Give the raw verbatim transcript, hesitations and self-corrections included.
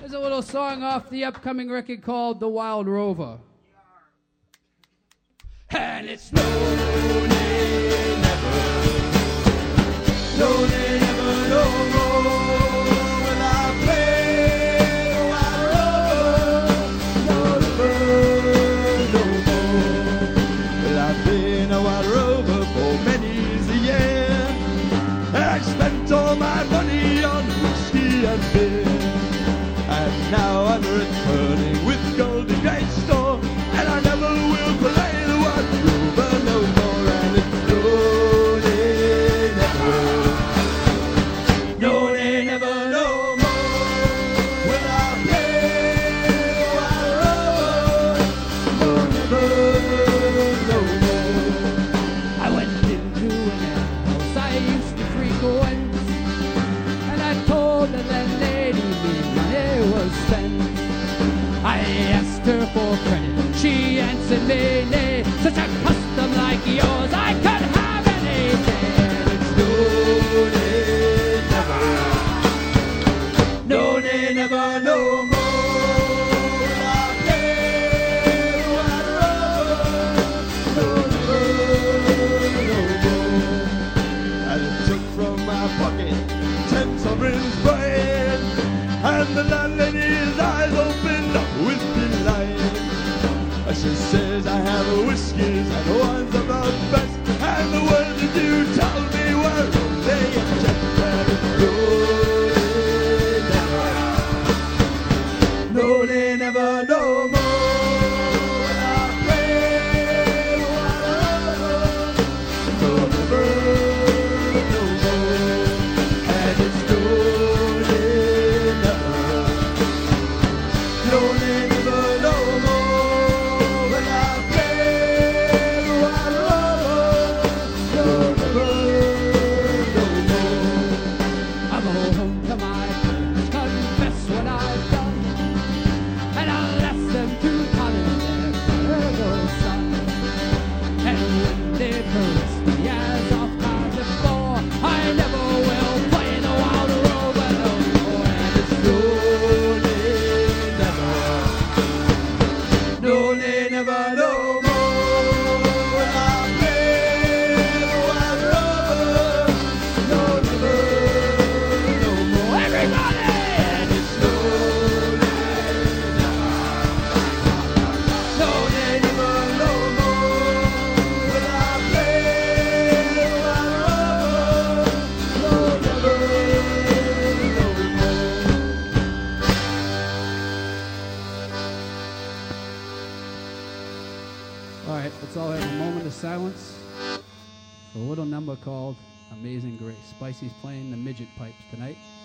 There's a little song off the upcoming record called The Wild Rover. And it's no, nay, never, no, nay, never, no more will I play the wild rover, no, never, no more. Well, I've been a wild rover for many's a year. I've spent all my money on whiskey and beer. And now I'm returning with gold and great store, and I never will play the wild rover no more. And it's no, nay, never, no, nay, never, no more will I play the wild rover, no, never, no more. I went into an house I used to frequent, and I told the landlady me money was spent. I asked her for credit, she answered me nay. Such a custom like yours I could have any day. It's no, nay, never, no, nay, never, no more will I play the wild rover, no, never, no more. And it took from my pocket ten sovereigns bright, and the landlady's eyes opened up with delight. She says I have whiskies and wines about best, and the words that you told me were only a jest. And no, they never, no more will I play the wild rover, no, never, no more. And it's no, they never, no, they never, no more. Silence for a little number called Amazing Grace. Spicy's playing the midget pipes tonight.